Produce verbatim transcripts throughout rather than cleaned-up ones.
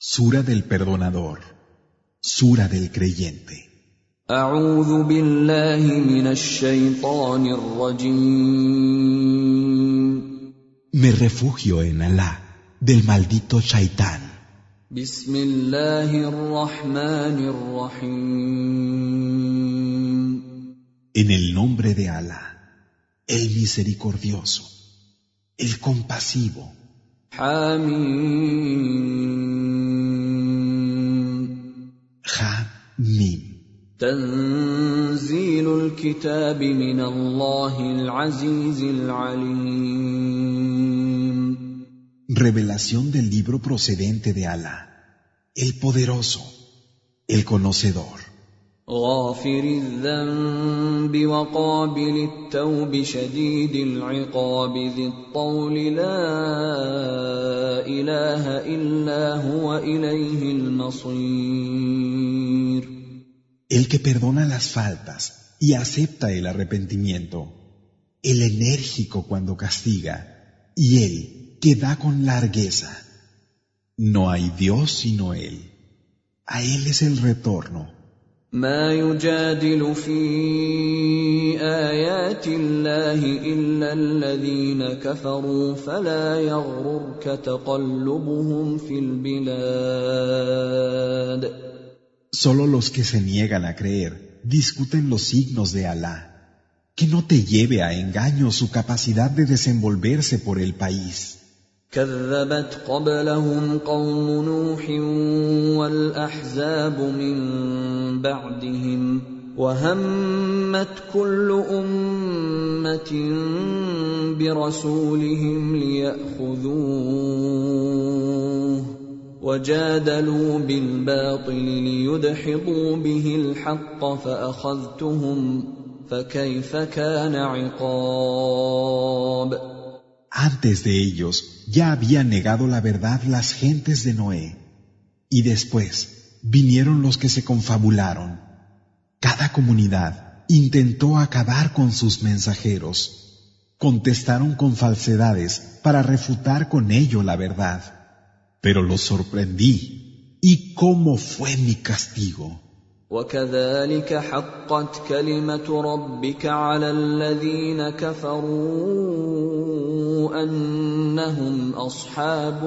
Sura del Perdonador, Sura del Creyente. أعوذ بالله من الشيطان الرجيم. Me refugio en Alá, del maldito Shaitán. بسم الله الرحمن الرحيم. En el nombre de Alá, el misericordioso, el compasivo. حميم. Ha-Mim. تنزيل الكتاب من الله العزيز العليم. Revelación del libro procedente de Alá, el poderoso, el conocedor. غافر الذنب وقابل التوب شديد العقاب ذي الطول لا إله إلا هو إليه المصير. El que perdona las faltas y acepta el arrepentimiento, el enérgico cuando castiga, y el que da con largueza. No hay Dios sino Él. A Él es el retorno. ما يجادل في آيات الله إلا الذين كفروا فلا يغررك تقلبهم في البلاد. Solo los que se niegan a creer discuten los signos de Alá. Que no te lleve a engaño su capacidad de desenvolverse por el país. كذبت قبلهم قوم نوح والأحزاب من بعدهم وهمت كل أمة برسولهم ليأخذوه وجادلوا بالباطل ليدحضوا به الحق فأخذتهم فكيف كان عقاب. Antes de ellos ya habían negado la verdad las gentes de Noé, y después vinieron los que se confabularon. Cada comunidad intentó acabar con sus mensajeros. Contestaron con falsedades para refutar con ello la verdad. Pero los sorprendí. ¿Y cómo fue mi castigo? وكذلك حقت كلمة ربك على الذين كفروا أنهم أصحاب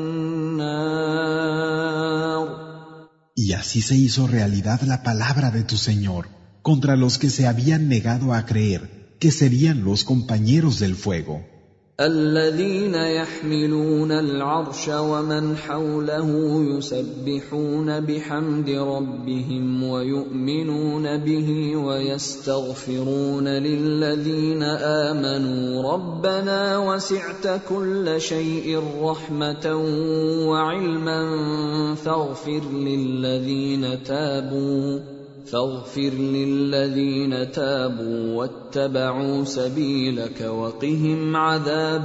النار. Y así se hizo realidad la palabra de tu Señor contra los que se habían negado a creer que serían los compañeros del fuego. الذين يحملون العرش ومن حوله يسبحون بحمد ربهم ويؤمنون به ويستغفرون للذين آمنوا ربنا وسعت كل شيء رحمة وعلما فاغفر للذين تابوا فاغفر للذين تابوا واتبعوا سبيلك وقهم عذاب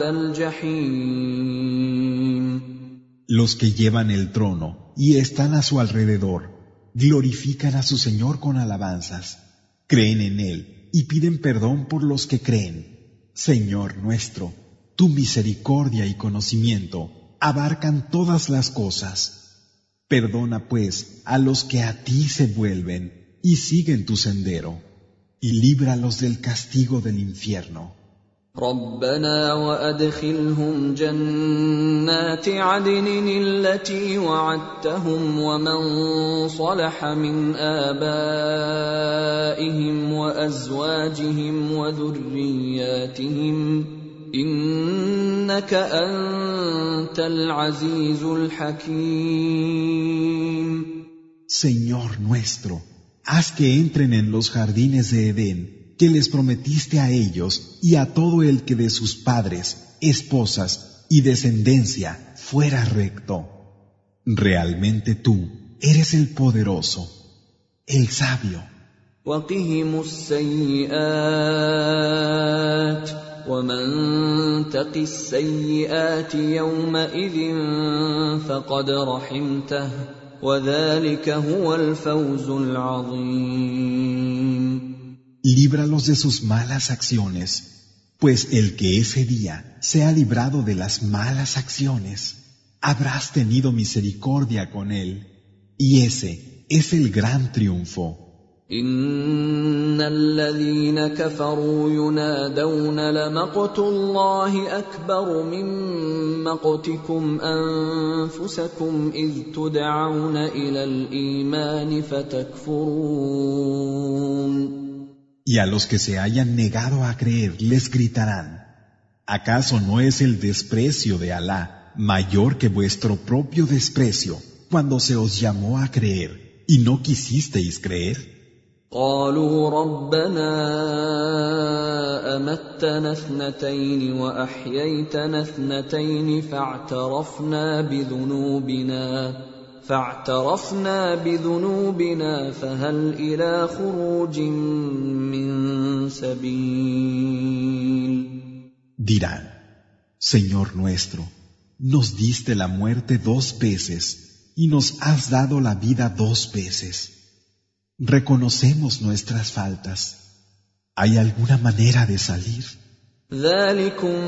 الجحيم. Los que llevan el trono y están a su alrededor glorifican a su Señor con alabanzas, creen en Él y piden perdón por los que creen. Señor nuestro, tu misericordia y conocimiento abarcan todas las cosas. Perdona pues a los que a ti se vuelven y siguen tu sendero, y líbralos del castigo del infierno. ربنا وأدخلهم جنات عدن التي وعدتهم ومن صلح من آبائهم وأزواجهم وذرياتهم إنك أنت العزيز الحكيم. Señor nuestro, haz que entren en los jardines de Edén que les prometiste a ellos y a todo el que de sus padres, esposas y descendencia fuera recto. Realmente tú eres el poderoso, el sabio. وقهم السيئات ومن تق السيئات يومئذ فقد رحمته وذلك هو الفوز العظيم. Líbralos de sus malas acciones, pues el que ese día se ha librado de las malas acciones, habrás tenido misericordia con él, y ese es el gran triunfo. إن الذين كفروا ينادون لمقت الله أكبر من مقتكم أنفسكم إذ تدعون إلى الإيمان فتكفرون. Y a los que se hayan negado a creer les gritarán: ¿acaso no es el desprecio de Alá mayor que vuestro propio desprecio cuando se os llamó a creer y no quisisteis creer? قالوا ربنا أمتنا اثنتين وأحييتنا اثنتين فاعترفنا بذنوبنا فاعترفنا بذنوبنا فهل إلى خروج من سبيل. Dirán: Señor nuestro, nos diste la muerte dos veces y nos has dado la vida dos veces. Reconocemos nuestras faltas. ¿Hay alguna manera de salir? ذلكم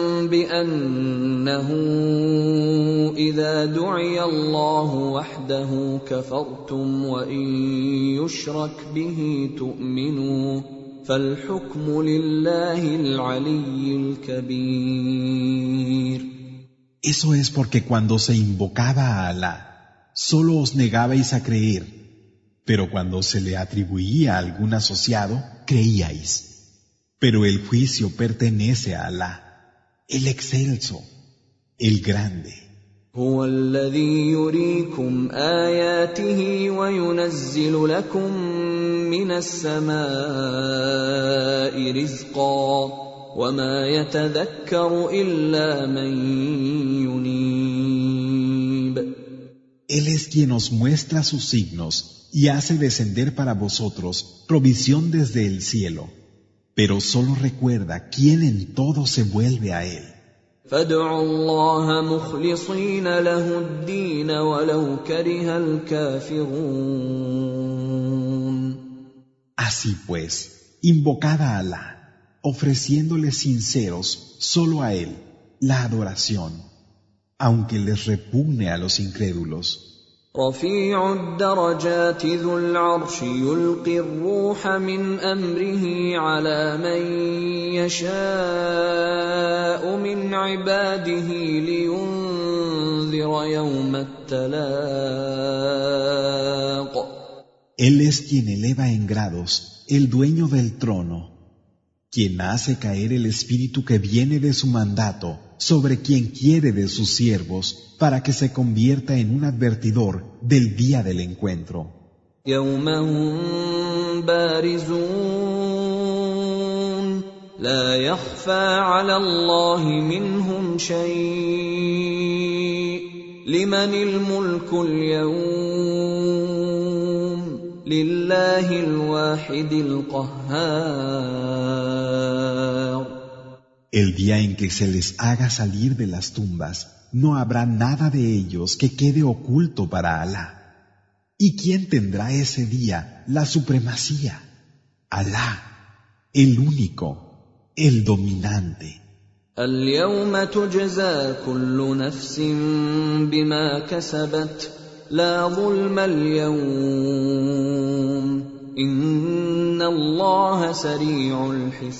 بأنه إذا دعي الله وحده كفرتم وإن يشرك به تؤمنوا فالحكم لله العلي الكبير. Eso es porque cuando se invocaba a Alá, solo os negabais a creer. Pero cuando se le atribuía algún asociado, creíais. Pero el juicio pertenece a Alá, el excelso, el grande. هو الذي يريكم آياته وينزل لكم من السماء رزقا وما يتذكر إلا من ينيب. Él es quien os muestra sus signos y hace descender para vosotros provisión desde el cielo, pero solo recuerda quién en todo se vuelve a él. فادعوا الله مخلصين له الدين ولو كره الكافرون. Así pues, invocad a Alá, ofreciéndole sinceros solo a él la adoración, aunque les repugne a los incrédulos. رفيع الدرجات ذو العرش يلقي الروح من أمره على من يشاء من عباده لينذر يوم التلاق. Él es quien eleva en grados, el dueño del trono, quien hace caer el espíritu que viene de su mandato sobre quien quiere de sus siervos, para que se convierta en un advertidor del día del encuentro. يوم هم بارزون لا يخفى على الله منهم شيء لمن الملك اليوم لله الواحد القهار. El día en que se les haga salir de las tumbas, no habrá nada de ellos que quede oculto para Alá. ¿Y quién tendrá ese día la supremacía? Alá, el único, el dominante. اليوم تجزى كل نفس بما كسبت لا ظلم اليوم إن الله سريع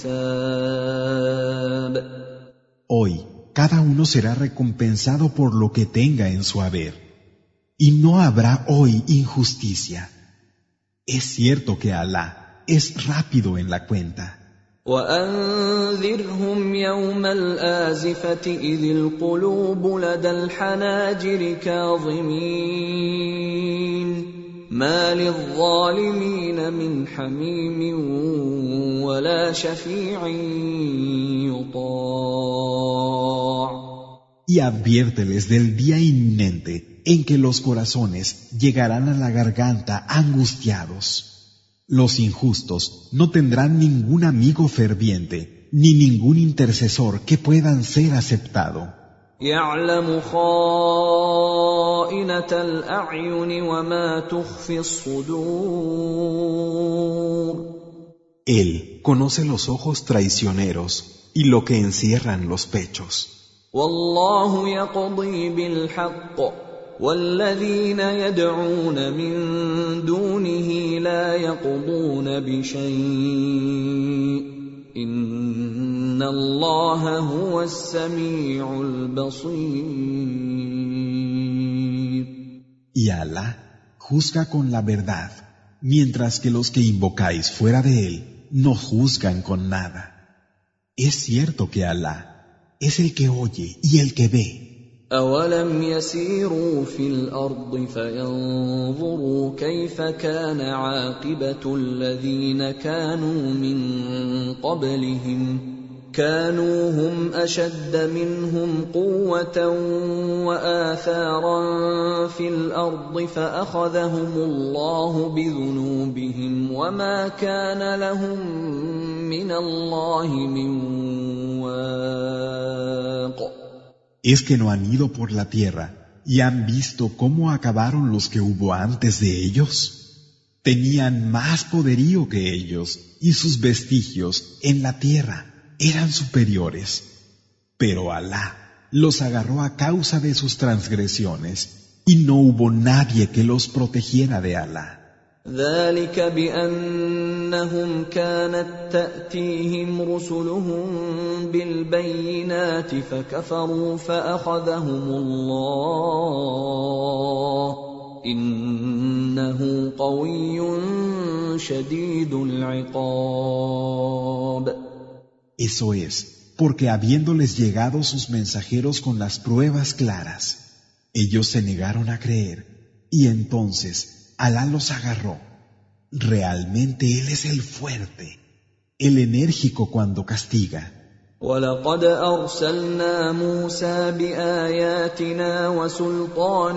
الحساب. Hoy, cada uno será recompensado por lo que tenga en su haber, y no habrá hoy injusticia. Es cierto que Alá es rápido en la cuenta. وأنذرهم يوم الآزفة إذ القلوب لدى الحناجر كاظمين ما للظالمين من حميم ولا شفيع يطاع. Y adviérteles del día inminente en que los corazones llegarán a la garganta angustiados. Los injustos no tendrán ningún amigo ferviente, ni ningún intercesor que puedan ser aceptado. يعلم خائنة الأعين وما تخفي الصدور. Él conoce los ojos traicioneros y lo que encierran los pechos. والله يقضي بالحق والذين يدعون من دونه لا يقضون بشيء إن الله هو السميع البصير. Y Alá juzga con la verdad, mientras que los que invocáis fuera de él no juzgan con nada. Es cierto que Alá es el que oye y el que ve. أولم يسيروا في الأرض فينظروا كيف كان عاقبة الذين كانوا من قبلهم كانوا هم أشد منهم قوة وآثارا في الأرض فأخذهم الله بذنوبهم وما كان لهم من الله من واق. ¿Es que no han ido por la tierra y han visto cómo acabaron los que hubo antes de ellos? Tenían más poderío que ellos y sus vestigios en la tierra eran superiores. Pero Alá los agarró a causa de sus transgresiones y no hubo nadie que los protegiera de Alá. ذلك بأنهم كانت تأتيهم رسلهم بالبينات فكفروا فأخذهم الله إنه قوي شديد العقاب. Eso es, porque habiéndoles llegado sus mensajeros con las pruebas claras, ellos se negaron a creer, y entonces Alá los agarró. Realmente Él es el fuerte, el enérgico cuando castiga. وَلَقَدْ أَرْسَلْنَا مُوسَى بِآيَاتِنَا وَسُلْطَانٍ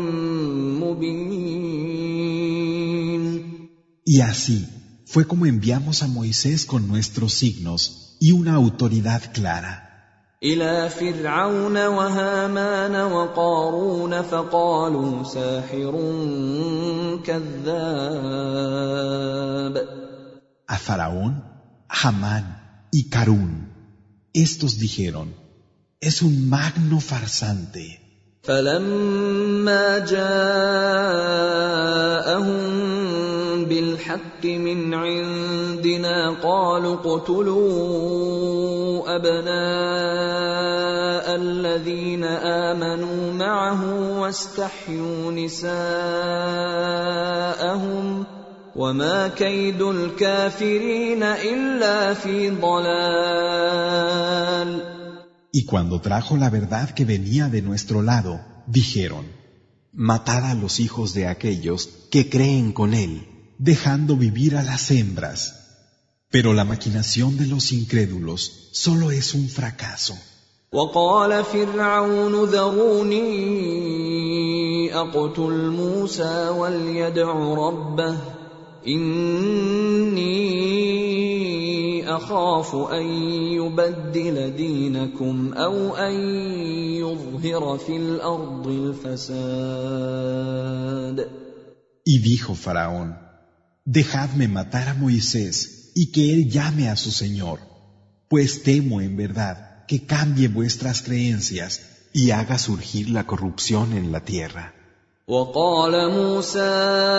مُبِينٍ. Y así fue como enviamos a Moisés con nuestros signos y una autoridad clara. إلى فرعون وهامان وقارون فقالوا ساحر كذاب. A Faraón, Hamán y Carún, estos dijeron, es un magno farsante. فلما جاءهم بالحق من عندنا قالوا اقتلوا أبناء الذين آمنوا معه واستحيوا نساءهم وما كيد الكافرين إلا في ضلال. Y cuando trajo la verdad que venía de nuestro lado, dijeron, matad a los hijos de aquellos que creen con él, dejando vivir a las hembras. Pero la maquinación de los incrédulos solo es un fracaso. وقال فرعون ذروني أقتل موسى وليدع ربه إني أخاف أن يبدل دينكم أو أن يظهر في الأرض الفساد. Y dijo Faraón, dejadme matar a Moisés y que él llame a su Señor, pues temo en verdad que cambie vuestras creencias y haga surgir la corrupción en la tierra. وقال موسى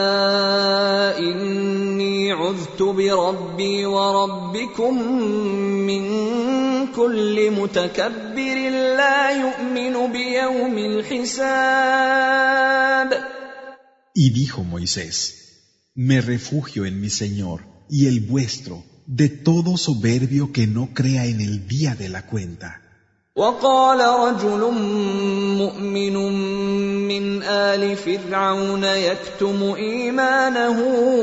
إني عذت بربي وربكم من كل متكبر لا يؤمن بيوم الحساب. Y dijo Moisés, me refugio en mi Señor y el vuestro de todo soberbio que no crea en el día de la cuenta. وقال رجل مؤمن من آل فرعون يكتم إيمانه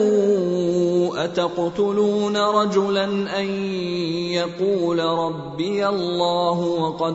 أتقتلون رجلا أن يقول ربي الله وقد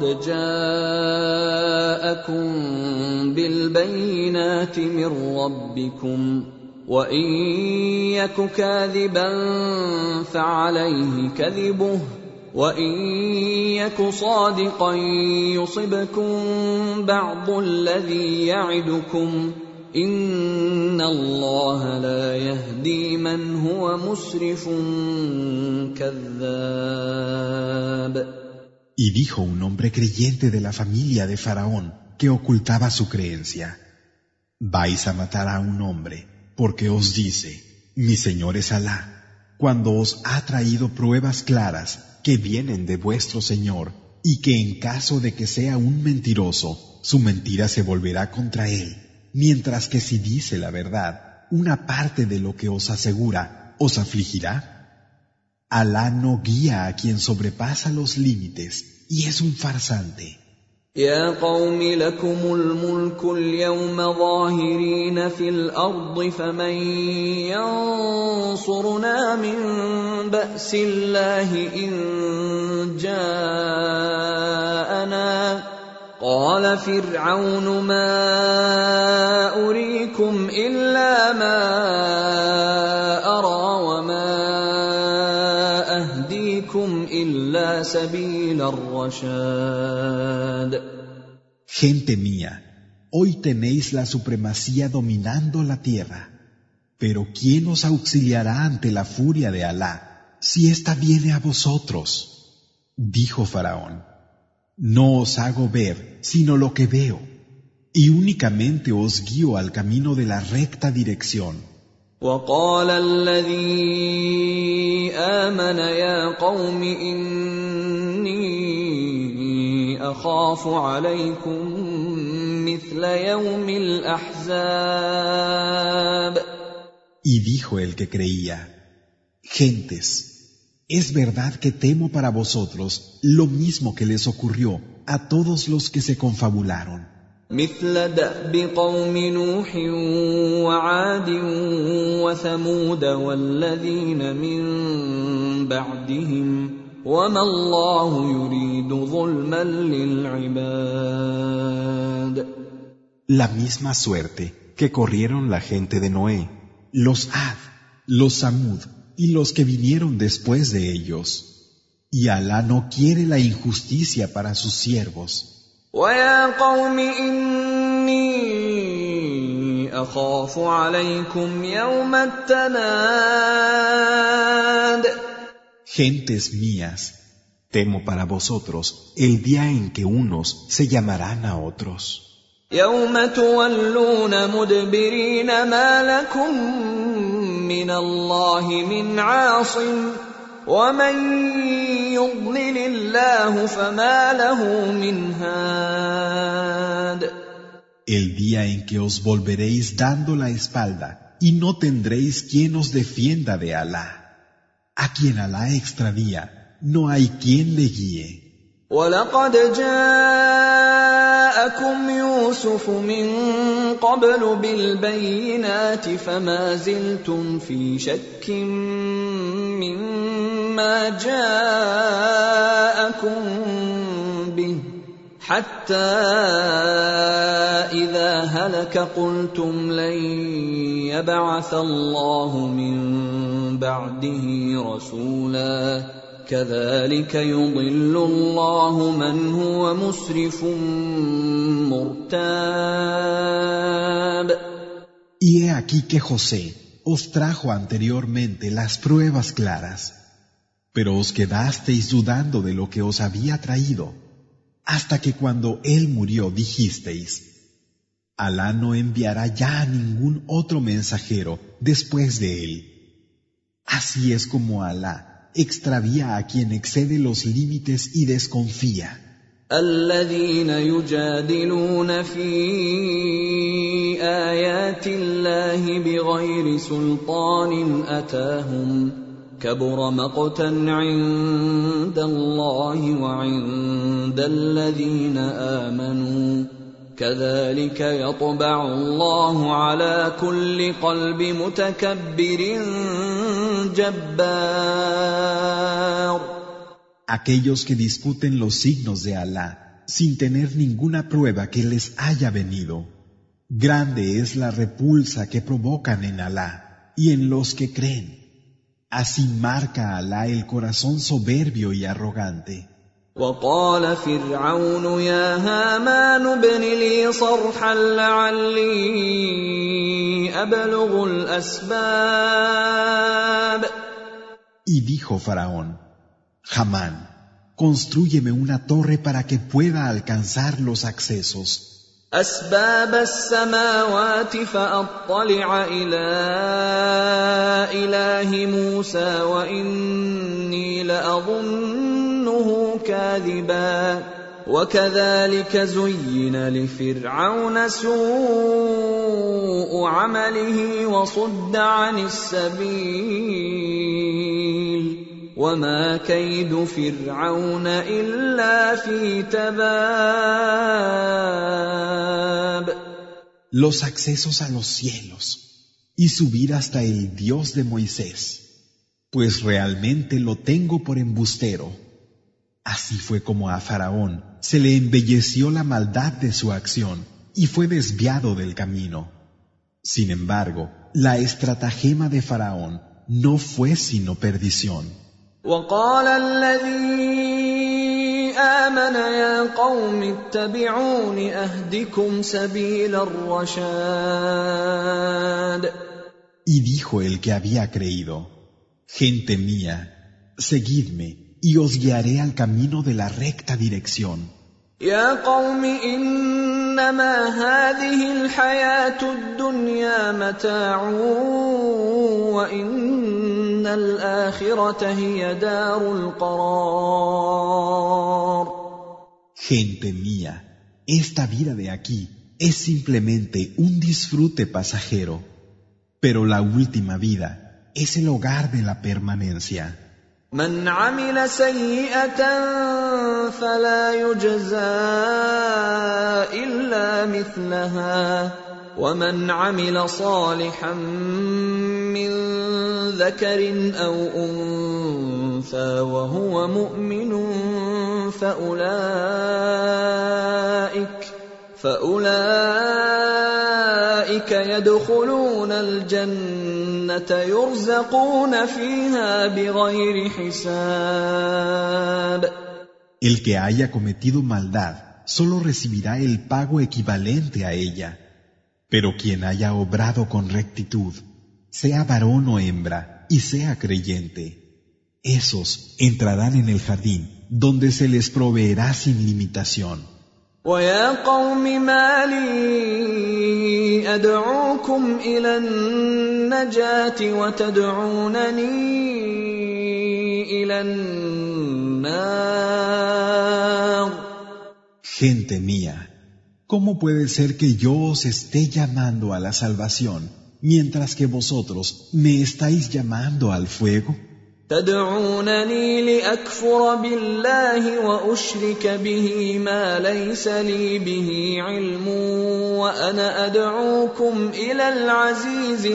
جاءكم بالبينات من ربكم وإن يك كاذبا فعليه كذبه وَإِن يَكُ صَادِقًا يُصِبْكُم بَعْضُ الَّذِي يَعِدُكُمْ إِنَّ اللَّهَ لَا يَهْدِي مَنْ هُوَ مُسْرِفٌ كَذَّابٌ. Y dijo un hombre creyente de la familia de Faraón que ocultaba su creencia: vais a matar a un hombre porque os dice: mi Señor es Alá, cuando os ha traído pruebas claras que vienen de vuestro Señor, y que en caso de que sea un mentiroso, su mentira se volverá contra él, mientras que si dice la verdad, una parte de lo que os asegura os afligirá. Alá no guía a quien sobrepasa los límites y es un farsante. يا قوم لكم الملك اليوم ظاهرين في الأرض فمن ينصرنا من بأس الله إن جاءنا قال فرعون ما أريكم إلا ما أرى وما أهديكم إلا سبيل الرشاد. Gente mía, hoy tenéis la supremacía dominando la tierra, pero ¿quién os auxiliará ante la furia de Alá si ésta viene a vosotros? Dijo Faraón: no os hago ver sino lo que veo, y únicamente os guío al camino de la recta dirección. وقال الذي آمن يا قوم إني أخاف عليكم مثل يوم الأحزاب. Y dijo el que creía: gentes, es verdad que temo para vosotros lo mismo que les ocurrió a todos los que se confabularon. مثل دأب قوم نوح وعاد وثمود والذين من بعدهم وما الله يريد ظلما للعباد. La misma suerte que corrieron la gente de Noé, los Ad, los Samud y los que vinieron después de ellos. Y Alá no quiere la injusticia para sus siervos. وَيَا قَوْمِ إِنِّي أَخَافُ عَلَيْكُمْ يَوْمَ التَّنَادِ. Gentes mías, temo para vosotros el día en que unos se llamarán a otros. يَوْمَ تُوَلُّونَ مُدْبِرِينَ مَا لَكُمْ مِنَ اللَّهِ مِنْ عَاصِمٍ وَمَن يُضْلِلِ اللَّهُ فَمَا لَهُ مِنْ هَادٍ. El día en que os volveréis dando la espalda y no tendréis quien os defienda de Alá. A quien Alá extravía, no hay quien le guíe. وَلَقَدْ جَاءَكُمْ يُوسُفُ مِن قَبْلُ بِالْبَيِّنَاتِ فَمَا زِلْتُمْ فِي شَكٍّ مِّمَّا جَاءَكُم بِهِ حَتَّى إِذَا هَلَكَ قُلْتُمْ لَن يَبْعَثَ اللَّهُ مِن بَعْدِهِ رَسُولًا كذلك يضل الله من هو مسرف مرتاب. Y he aquí que José os trajo anteriormente las pruebas claras, pero os quedasteis dudando de lo que os había traído, hasta que cuando él murió dijisteis: Alá no enviará ya a ningún otro mensajero después de él. Así es como Alá extravía a quien excede los límites y desconfía. الذين يجادلون في آيات الله بغير سلطان أتاهم كبر مقتا عند الله وعند الذين آمنوا كذلك يطبع الله على كل قلب متكبر جبار. Aquellos que discuten los signos de Alá sin tener ninguna prueba que les haya venido. Grande es la repulsa que provocan en Alá y en los que creen. Así marca Alá el corazón soberbio y arrogante. وقال فرعون يا هامان ابن لي صرحا لعلي أبلغ الأسباب. Y dijo Faraón: Hamán, Constrúyeme una torre para que pueda alcanzar los accesos. أسباب السماوات فأطلع إلى إله موسى وإني لأظنه كاذبا وكذلك زين لفرعون سوء عمله وصد عن السبيل وما كيد فرعون إلا في تباب. Los accesos a los cielos y subir hasta el Dios de Moisés, pues realmente lo tengo por embustero. Así fue como a Faraón se le embelleció la maldad de su acción y fue desviado del camino. Sin embargo, la estratagema de Faraón no fue sino perdición. وقال الذي آمن يا قوم اتبعون أهدكم سبيل الرشاد. Y dijo el que había creído: Gente mía, seguidme y os guiaré al camino de la recta dirección. يا قوم إنما هذه الحياة الدنيا متاع وإن الآخرة هي دار القرار. Gente mía, esta vida de aquí es simplemente un disfrute pasajero, pero la última vida es el hogar de la permanencia. من عمل سيئة فلا يجزى إلا مثلها ومن عمل صالحا من ذكر أو أنثى وهو مؤمن فأولئك فأولئك يدخلون الجنة يرزقون فيها بغير حساب. El que haya cometido maldad solo recibirá el pago equivalente a ella, pero quien haya obrado con rectitud, sea varón o hembra, y sea creyente, esos entrarán en el jardín donde se les proveerá sin limitación. وَيَا قَوْمِ مَا لِي أَدْعُوكُمْ إِلَى النَّجَاةِ وَتَدْعُونَنِي إِلَى النَّارِ. Gente mía, ¿cómo puede ser que yo os esté llamando a la salvación mientras que vosotros me estáis llamando al fuego? تدعونني لأكفر بالله وأشرك به ما ليس لي به علم وأنا أدعوكم إلى العزيز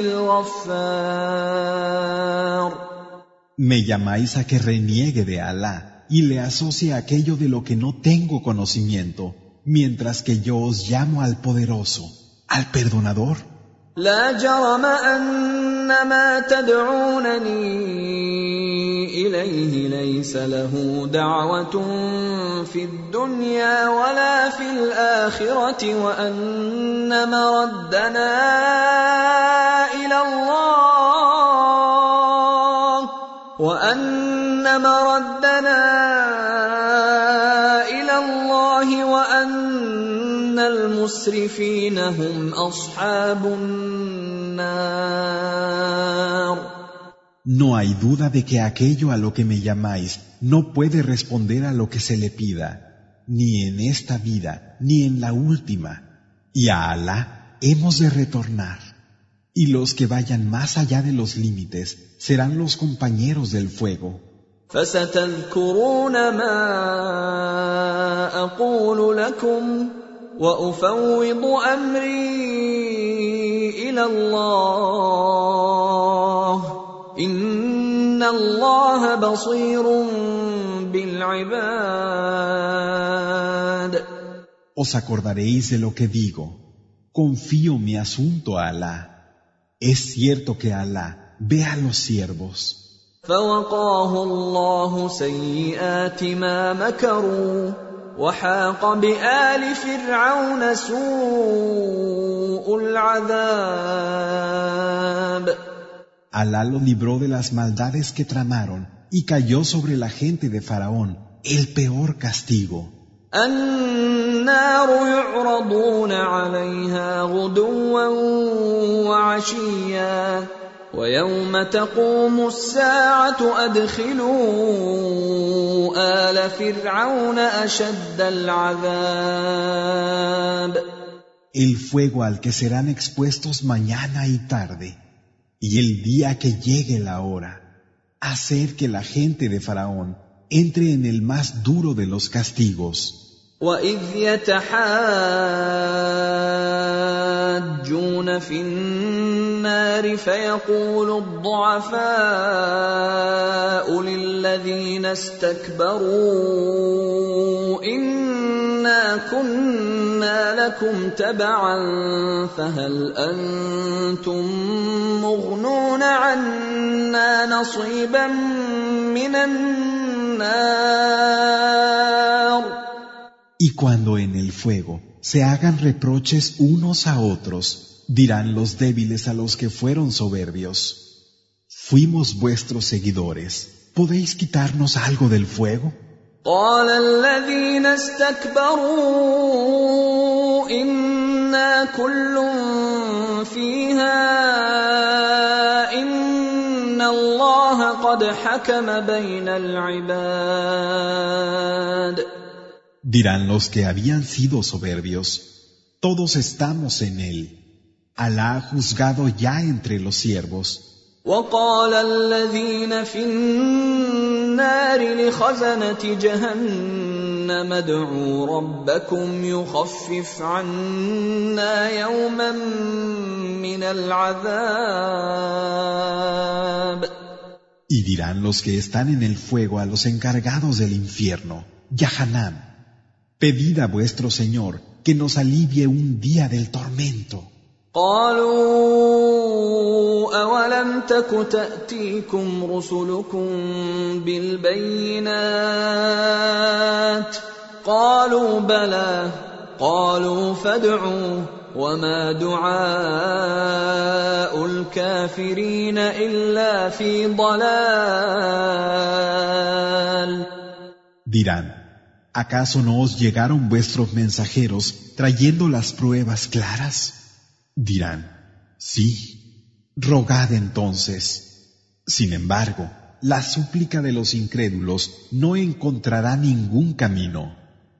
الغفار. Me llamáis a que reniegue de Alá y le asocie aquello de lo que no tengo conocimiento, mientras que yo os llamo al poderoso, al perdonador. لا جرم أن ما تدعونني إليه ليس له دعوة في الدنيا ولا في الآخرة وأن مردنا إلى الله وأن مردنا إلى الله وأن المسرفين هم أصحاب النار. No hay duda de que aquello a lo que me llamáis no puede responder a lo que se le pida, ni en esta vida, ni en la última, y a Alá hemos de retornar. Y los que vayan más allá de los límites serán los compañeros del fuego. فستذكرون ما أقول لكم وأفوض أمري إلى الله إن الله بصير بالعباد. Os acordaréis de lo que digo. Confío mi asunto a Alá. Es cierto que Alá ve a los siervos. فوقاه الله سيئات ما مكروا وحاق بآل فرعون سوء العذاب. Alá lo libró de las maldades que tramaron y cayó sobre la gente de Faraón el peor castigo. النار يعرضون عليها غدوا وعشيا ويوم تقوم الساعة أدخلوا آل فرعون أشد العذاب. El fuego al que serán expuestos mañana y tarde, y el día que llegue la hora, hacer que la gente de Faraón entre en el más duro de los castigos. وَإِذْ يَتَحَاجُّونَ فِي النَّارِ فَيَقُولُ الضُّعَفَاءُ لِلَّذِينَ اسْتَكْبَرُوا إِنَّا كُنَّا لَكُمْ تَبَعًا فَهَلْ أَنْتُمْ مُغْنُونَ عَنَّا نَصِيبًا مِنَ النَّارِ. Y cuando en el fuego se hagan reproches unos a otros, dirán los débiles a los que fueron soberbios: fuimos vuestros seguidores, ¿podéis quitarnos algo del fuego? قال الذين استكبروا إنا كل فيها إن الله قد حكم بين العباد. Dirán los que habían sido soberbios: todos estamos en él. Alá ha juzgado ya entre los siervos. وقال الذين في النار لخزنة جهنم ادعوا ربكم يخفف عنا يوما من العذاب. Y dirán los que están en el fuego a los encargados del infierno, Yahanam: pedid a vuestro Señor que nos alivie un día del tormento. قالوا أولم تك تأتيكم رسلكم بالبينات قالوا بلى قالوا فادعوا وما دعاء الكافرين إلا في ضلال. Dirán: ¿acaso no os llegaron vuestros mensajeros trayendo las pruebas claras? Dirán: sí, rogad entonces. Sin embargo, la súplica de los incrédulos no encontrará ningún camino.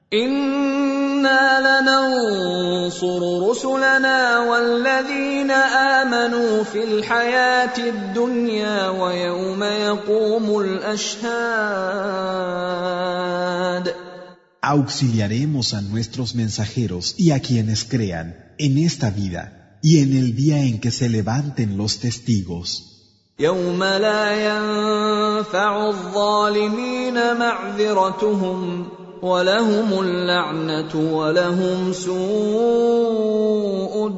إنا لننصر رسلنا والذين آمنوا في الحياة الدنيا ويوم يقوم الأشهاد. Auxiliaremos a nuestros mensajeros y a quienes crean en esta vida y en el día en que se levanten los testigos. يوم لا ينفع الظالمين معذرتهم ولهم اللعنة ولهم سوء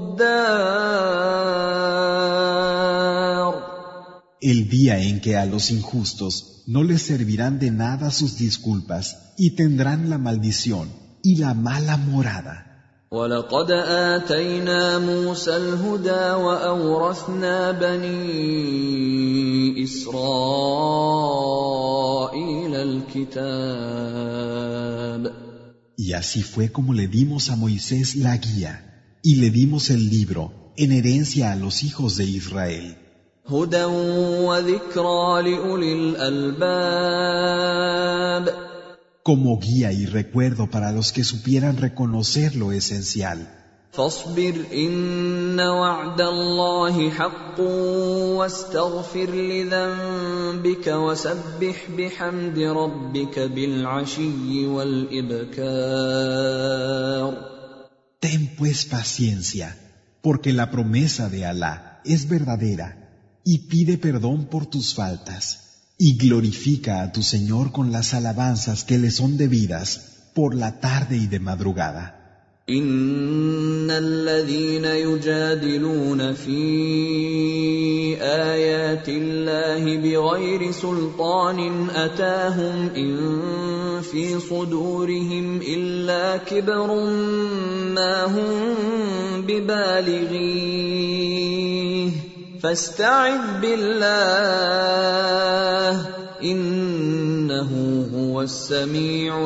الدار. El día en que a los injustos no les servirán de nada sus disculpas y tendrán la maldición y la mala morada. وَلَقَدْ آتَيْنَا مُوسَى الْهُدَى وَأَوْرَثْنَا بَنِي إِسْرَائِيلَ الْكِتَابَ. Y así fue como le dimos a Moisés la guía y le dimos el libro en herencia a los hijos de Israel. هُدًى وَذِكْرَى لِأُولِي الْأَلْبَابِ. Como guía y recuerdo para los que supieran reconocer lo esencial. فاصبر إن وعد الله حق واستغفر لذنبك وسبح بحمد ربك بالعشي والإبكار. Ten pues paciencia, porque la promesa de Alá es verdadera, y pide perdón por tus faltas. Y glorifica a tu Señor con las alabanzas que le son debidas por la tarde y de madrugada. إن الذين يجادلون في آيات الله بغير سلطان أتاهم إن في صدورهم إلا كبر ما هم ببالغيه فاستعذ بالله إنه هو السميع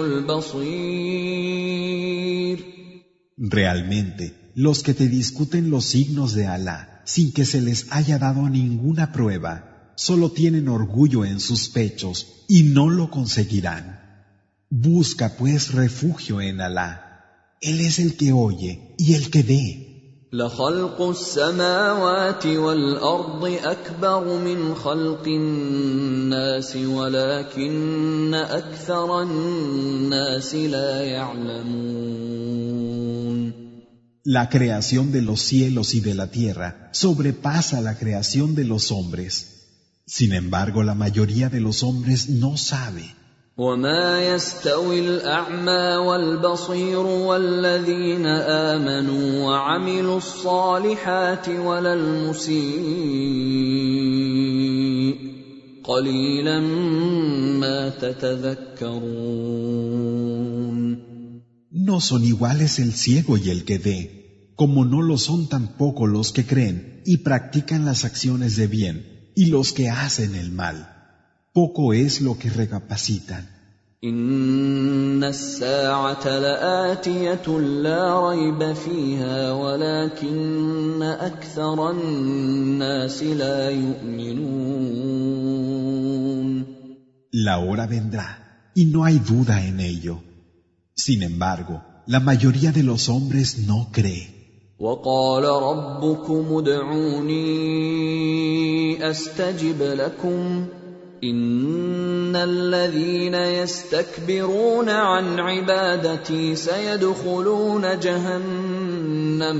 البصير. Realmente, los que te discuten los signos de Alá sin que se les haya dado ninguna prueba, solo tienen orgullo en sus pechos y no lo conseguirán. Busca pues refugio en Alá. Él es el que oye y el que ve. لخلق السماوات والأرض أكبر من خلق الناس ولكن أكثر الناس لا يعلمون. La creación de los cielos y de la tierra sobrepasa la creación de los hombres. Sin embargo, la mayoría de los hombres no sabe. وما يستوي الأعمى والبصير والذين آمنوا وعملوا الصالحات ولا المسيء قليلا ما تتذكرون. No son iguales el ciego y el que ve, como no lo son tampoco los que creen y practican las acciones de bien y los que hacen el mal. Poco es lo que recapacitan. إن الساعة لآتية لا ريب فيها ولكن أكثر الناس لا يؤمنون. La hora vendrá y no hay duda en ello. Sin embargo, la mayoría de los hombres no cree. وقال ربكم ادعوني أستجب لكم إن الذين يستكبرون عن عبادتي سيدخلون جهنم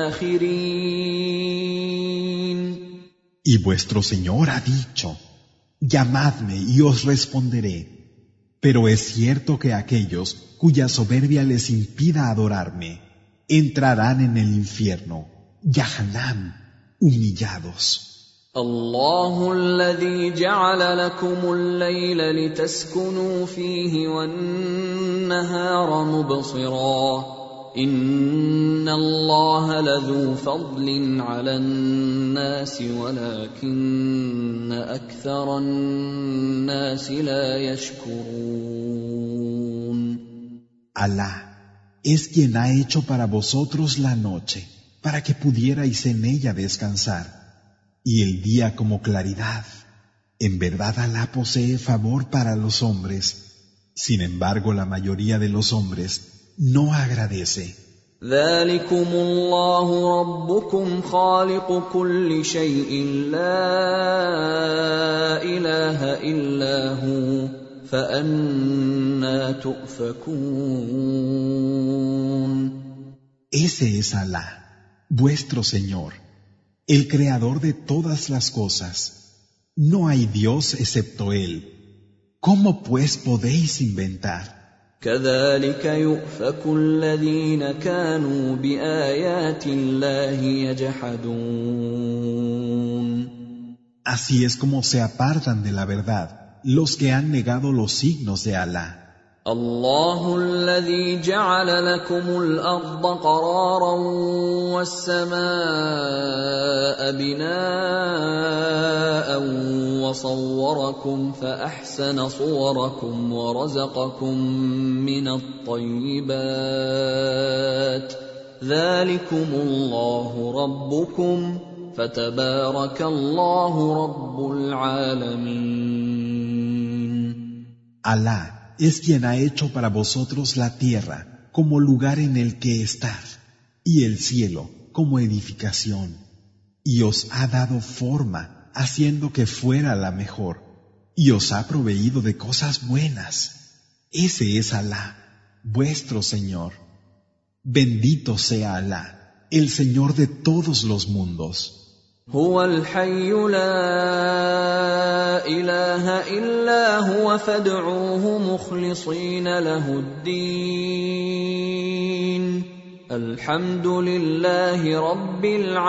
داخرين. Y vuestro Señor ha dicho, llamadme y os responderé. Pero es cierto que aquellos cuya soberbia les impida adorarme, entrarán en el infierno, Jahannam, humillados. الله الذي جعل لكم الليل لتسكنوا فيه والنهار مبصرا إن الله لذو فضل على الناس ولكن أكثر الناس لا يشكرون. Alá es quien ha hecho para vosotros la noche, para que pudierais en ella descansar. Y el día como claridad. En verdad Alá posee favor para los hombres. Sin embargo, la mayoría de los hombres no agradece. ذلكم الله ربكم خالق كل شيء لا إله إلا هو فأنى تؤفكون. Ese es Alá, vuestro Señor, el creador de todas las cosas. No hay Dios excepto Él. ¿Cómo pues podéis inventar? كذلك يؤفك الذين كانوا بآيات الله يجحدون. Así es como se apartan de la verdad los que han negado los signos de Alá. الله الذي جعل لكم الأرض قرارا والسماء بناء وصوركم فأحسن صوركم ورزقكم من الطيبات ذلكم الله ربكم فتبارك الله رب العالمين. Alá es quien ha hecho para vosotros la tierra como lugar en el que estar, y el cielo como edificación, y os ha dado forma haciendo que fuera la mejor, y os ha proveído de cosas buenas. Ese es Alá, vuestro Señor. Bendito sea Alá, el Señor de todos los mundos. هو الحي لا إله إلا هو فادعوه مخلصين له الدين الحمد لله رب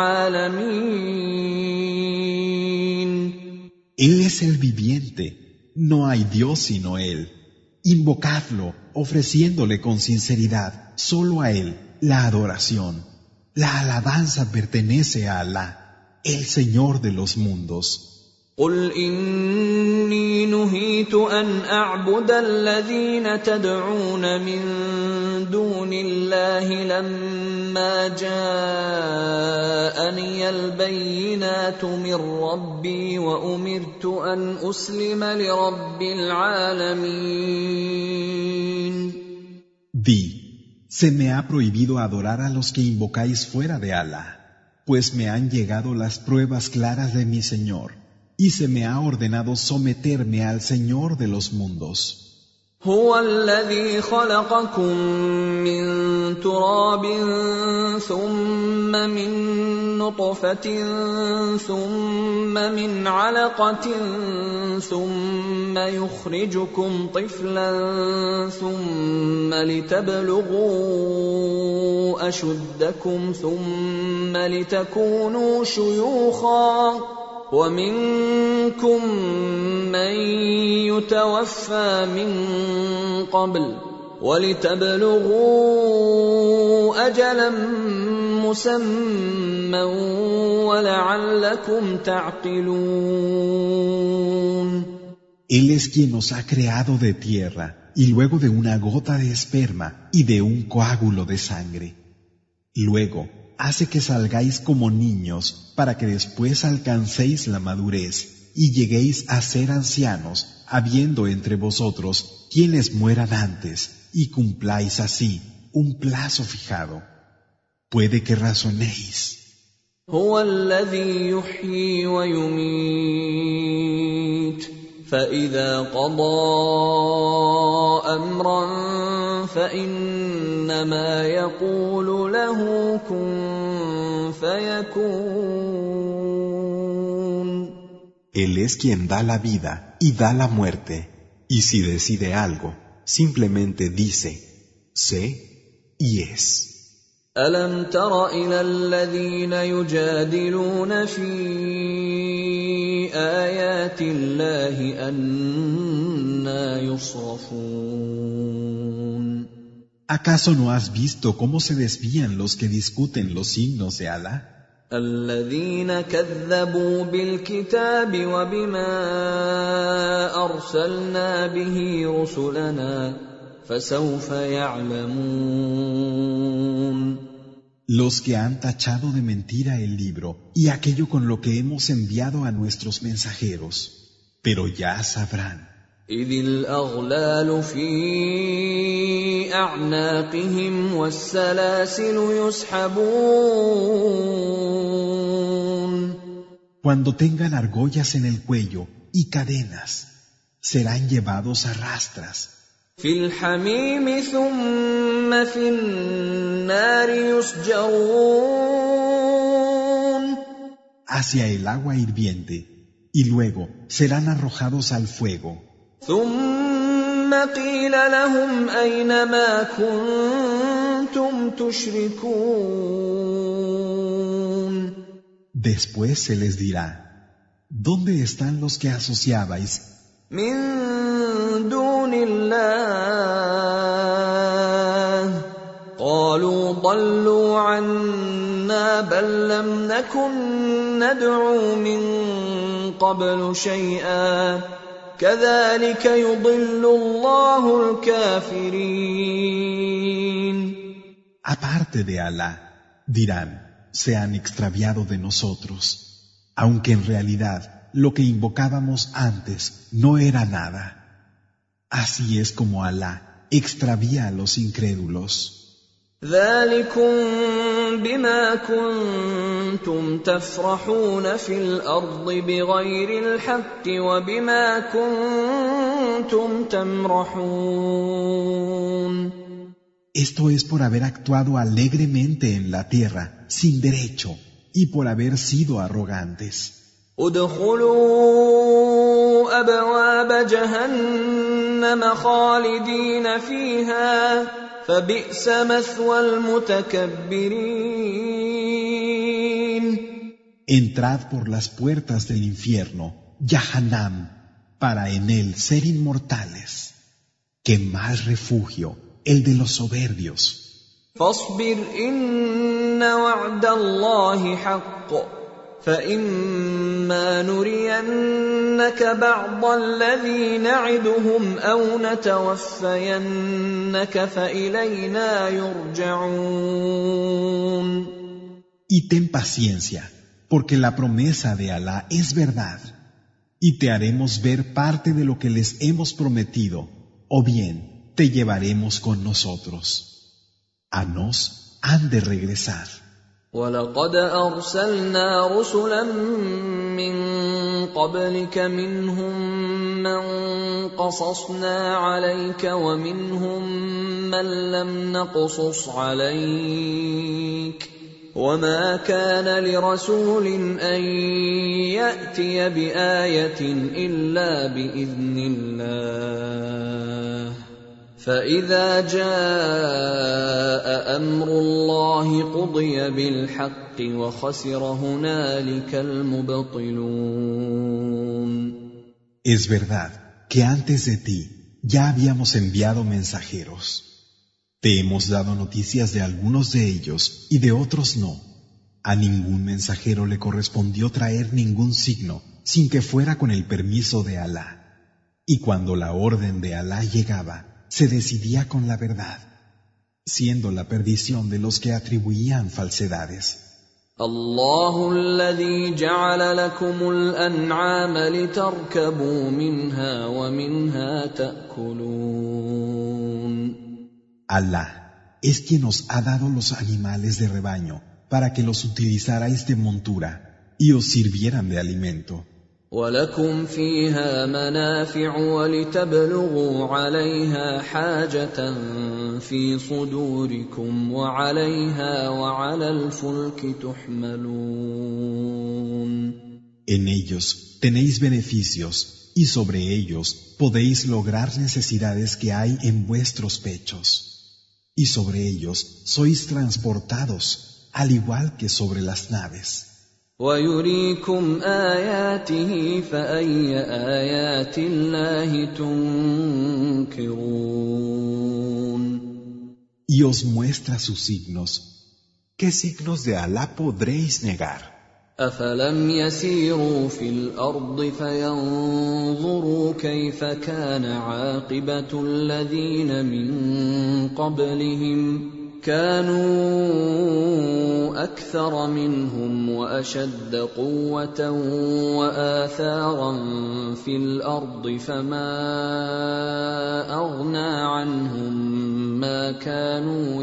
العالمين. Él es el viviente, no hay Dios sino Él. Invocadlo, ofreciéndole con sinceridad solo a Él la adoración. La alabanza pertenece a Alá, el Señor de los mundos. قل إني نهيت أن أعبد الذين تدعون من دون الله لما جاءني البينات من ربي وأمرت أن أسلم لرب العالمين. Di, se me ha prohibido adorar a los que invocáis fuera de Allah, pues me han llegado las pruebas claras de mi Señor. Y se me ha ordenado someterme al Señor de los mundos. هو الذي خلقكم من تراب ثم من نطفة ثم من علقة ثم يخرجكم طفلا ثم لتبلغوا أشدكم ثم لتكونوا شيوخا ومنكم من يتوفى من قبل ولتبلغوا أجلا مسمى ولعلكم تعقلون. Él es quien nos ha creado de tierra y luego de una gota de esperma y de un coágulo de sangre. Luego hace que salgáis como niños para que después alcancéis la madurez y lleguéis a ser ancianos, habiendo entre vosotros quienes mueran antes, y cumpláis así un plazo fijado. Puede que razonéis. هو الذي يحيي ويميت فإذا قضى أمرا فإنما يقول له كن فيكون. Él es quien da la vida y da la muerte, y si decide algo, simplemente dice, sé y es. ألم تر إلى الذين يجادلون في آيات الله أنى يصرفون. ¿Acaso no has visto cómo se desvían los que discuten los signos de Allah? الذين كذبوا بالكتاب وبما أرسلنا به رسلنا فسوف يعلمون. Los que han tachado de mentira el libro y aquello con lo que hemos enviado a nuestros mensajeros, pero ya sabrán. إذ الأغلال في أعناقهم والسلاسل يسحبون. Cuando tengan argollas en el cuello y cadenas, serán llevados a rastras. في الحميم ثم في النار يسجرون. Hacia el agua hirviente, y luego serán arrojados al fuego. ثم قيل لهم أين ما كنتم تشركون. Después se les dirá, ¿dónde están los que asociabais من دون الله قالوا ضلوا عنا بل لم نكن ندعو من قبل شيئا كذلك يضل الله الكافرين. Aparte de Alá, dirán, se han extraviado de nosotros, aunque en realidad lo que invocábamos antes no era nada. Así es como Alá extravía a los incrédulos. ذلكم بما كنتم تفرحون في الأرض بغير الحق وبما كنتم تمرحون. Esto es por haber actuado alegremente en la tierra, sin derecho, y por haber sido arrogantes. ادخلوا أبواب جهنم خالدين فيها فبئس مثوى المتكبرين. Entrad por las puertas del infierno, Jahannam, para en él ser inmortales. ¡Qué más refugio el de los soberbios! فاصبر إن وعد الله حق فإما نرينك بعض الذي نعدهم أو نتوفينك فإلينا يرجعون. Y ten paciencia, porque la promesa de Alá es verdad, y te haremos ver parte de lo que les hemos prometido, o bien te llevaremos con nosotros. A nos han de regresar. وَلَقَدْ أَرْسَلْنَا رُسُلًا مِّن قَبْلِكَ مِنْهُم مَّن قَصَصْنَا عَلَيْكَ وَمِنْهُم مَّن لَّمْ نَقْصُصْ عَلَيْكَ وَمَا كَانَ لِرَسُولٍ أَن يَأْتِيَ بِآيَةٍ إِلَّا بِإِذْنِ اللَّهِ فَإِذَا جَاءَ أَمْرُ اللَّهِ قُضِيَ بِالْحَقِّ وَخَسِرَ هُنَالِكَ الْمُبْطِلُونَ. Es verdad que antes de ti ya habíamos enviado mensajeros. Te hemos dado noticias de algunos de ellos y de otros no. A ningún mensajero le correspondió traer ningún signo sin que fuera con el permiso de Alá. Y cuando la orden de Alá llegaba, se decidía con la verdad, siendo la perdición de los que atribuían falsedades. الله الذي جعل لكم الأنعام لتركبوا منها ومنها تأكلون. Alá es quien os ha dado los animales de rebaño para que los utilizarais de montura y os sirvieran de alimento. وَلَكُمْ فِيهَا مَنَافِعُ وَلِتَبْلُغُوا عَلَيْهَا حَاجَةً فِي صُدُورِكُمْ وَعَلَيْهَا وَعَلَى الْفُلْكِ تُحْمَلُونَ. En ellos tenéis beneficios y sobre ellos podéis lograr necesidades que hay en vuestros pechos. Y sobre ellos sois transportados, al igual que sobre las naves. وَيُرِيكُمْ آيَاتِهِ فَأَيَّ آيَاتِ اللَّهِ تُنكِرُونَ. Y os muestra sus signos. ¿Qué signos de Alá podréis negar? أَفَلَمْ يَسِيرُوا فِي الْأَرْضِ فَيَنظُرُوا كَيْفَ كَانَ عَاقِبَةُ الَّذِينَ مِن قَبْلِهِمْ كانوا أكثر منهم وأشد قوة وآثارا في الأرض فما أغنى عنهم ما كانوا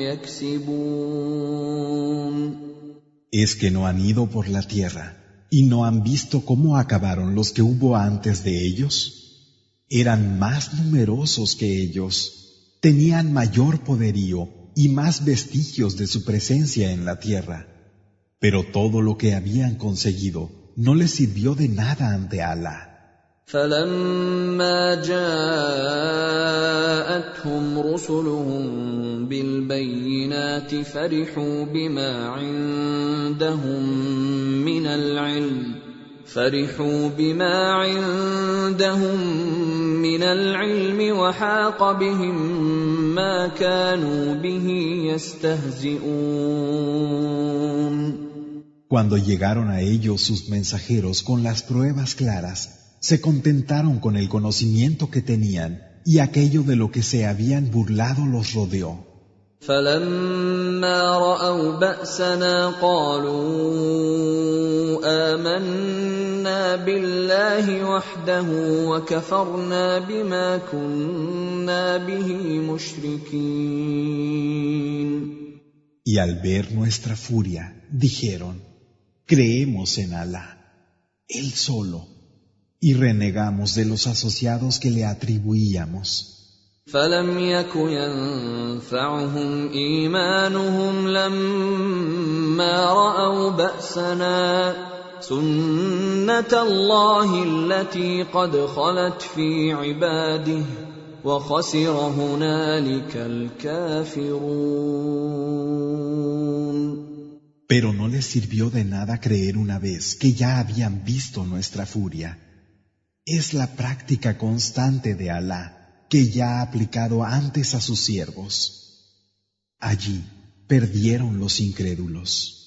يكسبون. Es que no han ido por la tierra y no han visto cómo acabaron los que hubo antes de ellos. Eran más numerosos que ellos, tenían mayor poderío y más vestigios de su presencia en la tierra. Pero todo lo que habían conseguido no les sirvió de nada ante Alá. فَلَمَّا جَاءَتْهُمْ رُسُلُهُم بِالْبَيِّنَاتِ فَرِحُوا بِمَا عِندَهُم مِّنَ الْعِلْمِ فَرِحُوا بِمَا عِندَهُم مِّنَ الْعِلْمِ وَحَاقَ بِهِم مَّا كَانُوا بِهِ يَسْتَهْزِئُونَ. Cuando llegaron a ellos sus mensajeros con las pruebas claras, se contentaron con el conocimiento que tenían y aquello de lo que se habían burlado los rodeó. فَلَمَّا رَأَوْا بَأْسَنَا قَالُوا آمَنَّا بِاللَّهِ وَحْدَهُ وَكَفَرْنَا بِمَا كُنَّا بِهِ مُشْرِكِينَ. Y al ver nuestra furia, dijeron, creemos en Alá, Él solo, y renegamos de los asociados que le atribuíamos. فَلَمْ يَكُ يَنفَعُهُمْ إِيمَانُهُمْ لَمَّا رَأَوْا بَأْسَنَا سُنَّةَ اللَّهِ الَّتِي قَدْ خَلَتْ فِي عِبَادِهِ وَخَسِرَ هُنَالِكَ الْكَافِرُونَ. Pero no les sirvió de nada creer una vez que ya habían visto nuestra furia. Es la práctica constante de Alá, que ya ha aplicado antes a sus siervos. Allí perdieron los incrédulos.